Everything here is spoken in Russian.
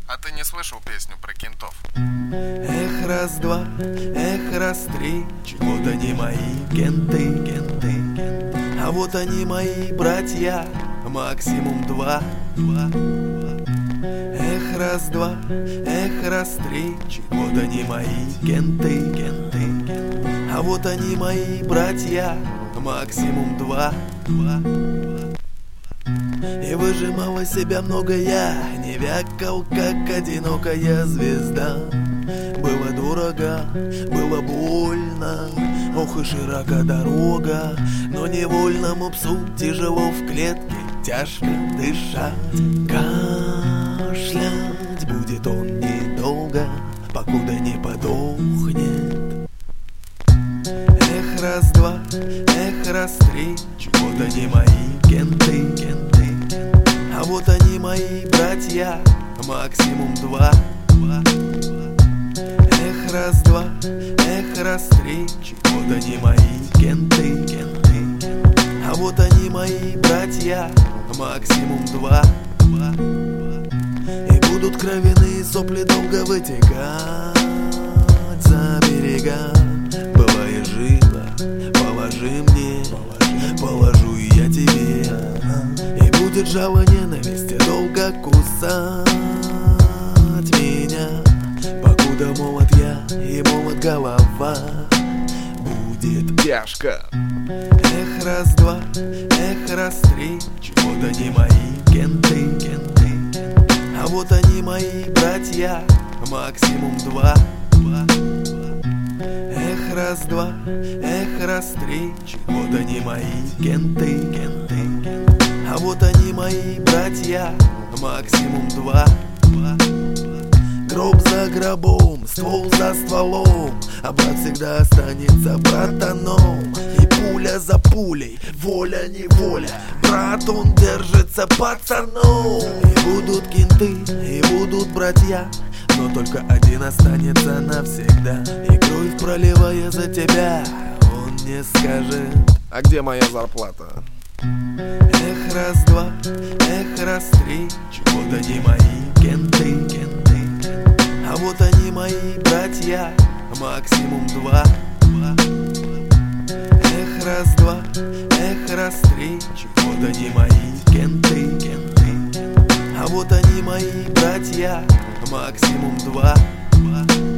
А ты не слышал песню про кентов? Эх, раз-два, эх, раз-три, вот они мои кенты, кенты, кенты. А вот они мои братья, максимум два. Эх, раз-два, эх, раз-три, вот они мои кенты, кенты, кенты. А вот они мои братья, максимум два. И выжимал из себя много я, не вякал, как одинокая звезда. Было дорого, было больно, ох и широка дорога. Но невольному псу тяжело в клетке, тяжко дышать. Кашлять будет он недолго, покуда не подохнет. Эх, раз-два, эх, раз-три, вот они мои кенты, кенты. А вот они мои братья, максимум два. Эх, раз-два, эх, раз-три, вот они мои кенты, кенты. А вот они мои братья, максимум два. И будут кровяные сопли долго вытекать за берега. Бывает жила, положи мне, положу и я тебе. И будет жало ненависти долго кусать меня, покуда молод я и молод голова. Будет тяжко. Эх, раз-два, эх, раз-три, вот они мои кенты, кенты. А вот они мои братья, максимум два. Эх, раз-два, эх, раз-три, вот они мои кенты, кенты. А вот они мои братья, максимум два. Гроб за гробом, ствол за стволом, а брат всегда останется братаном. И пуля за пулей, воля неволя, брат он держится пацаном. И будут кенты, и будут братья, но только один останется навсегда. И кровь проливая за тебя, он не скажет: а где моя зарплата? Эх, раз-два, эх, раз-три, вот они мои кенты, кенты. А вот они мои братья, максимум два. Эх, раз-два, эх, раз-три, вот они мои кенты, кенты. А вот они мои братья, максимум два.